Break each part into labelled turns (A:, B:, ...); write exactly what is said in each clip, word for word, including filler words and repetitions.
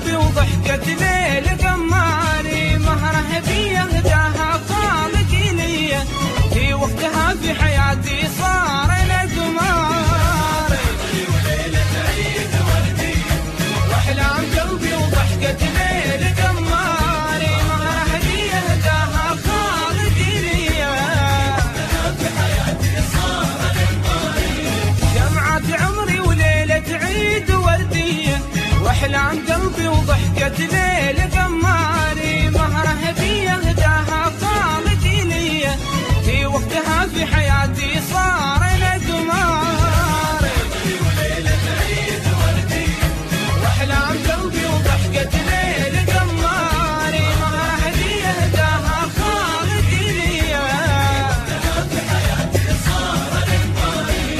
A: قلبي وضحكة ليل قماري، مهره هدية هداها خالق لي، في وقتها في حياتي صار انا قماري. وليلة عيد وردية واحلام قلبي وضحكة ليل قماري، مهره هدية هداها خالق لي، في حياتي صار انا قماري. جمعة عمري وليلة عيد وردية واحلام قلبي وضحكة ليل قماري، مهره هدية هداها خالق لي، في وقتها في حياتي صار انا قماري. وليلة عيد وردية واحلام قلبي وضحكة ليل قماري، مهره هدية هداها خالق لي، في حياتي صار انا قماري.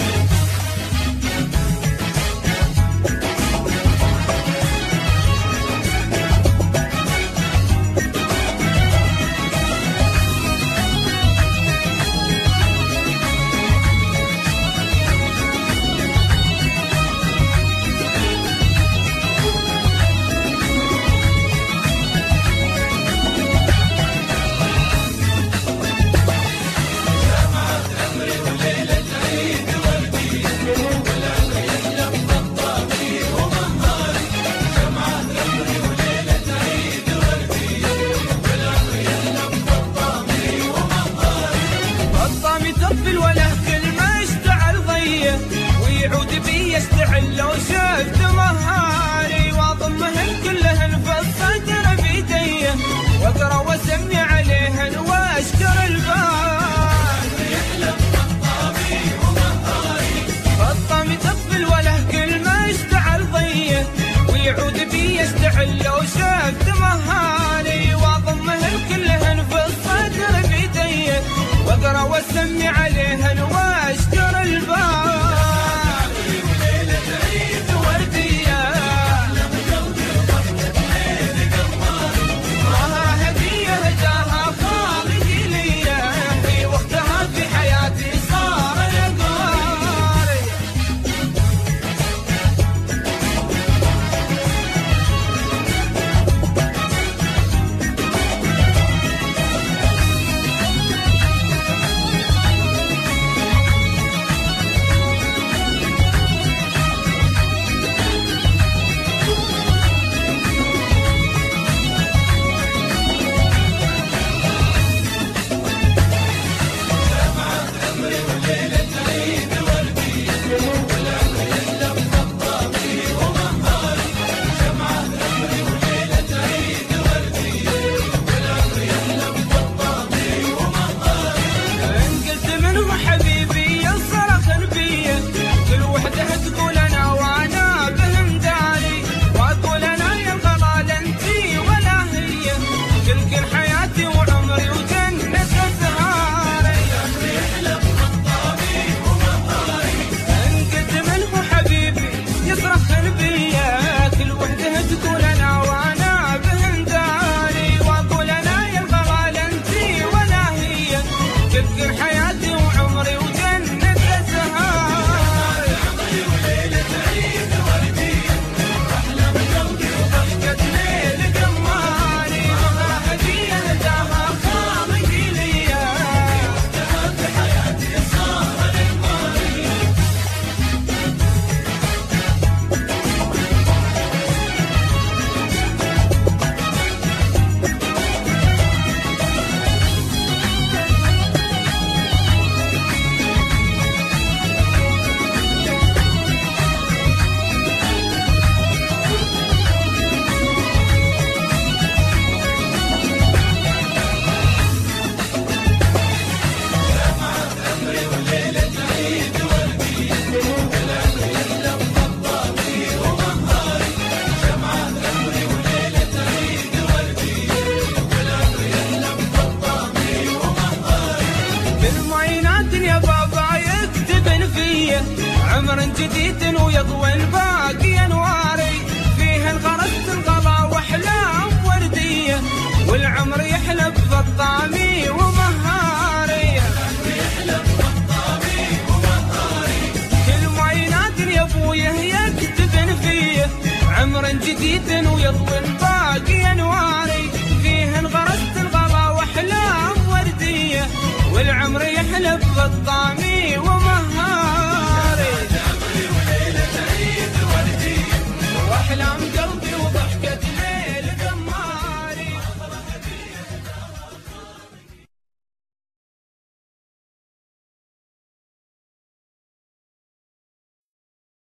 A: ويعود بي يستعل لو شفت مهاري، واضمهن كلهن في الصدر بيدي، واقرا واسمي عليهن واشكر الباري. يحلم خطابي ومهاري خطامي طفل وله كل ما اشتعل ضيه، ويعود بي يستعل لو شفت مهاري، واضمهن كلهن في الصدر بيدي، واقرا واسمي عليهن واشكر الباري. عمر جديد ويضوي الباقي انواري، فيه غرست الغلا واحلام ورديه، والعمر يحلب بطامي ومهاري. كل ما ينادي يا ابويه يكتبن فيه عمر جديد ويضوي باقي انواري، فيه انغرست الغلا واحلام ورديه، والعمر يحلف بالطامي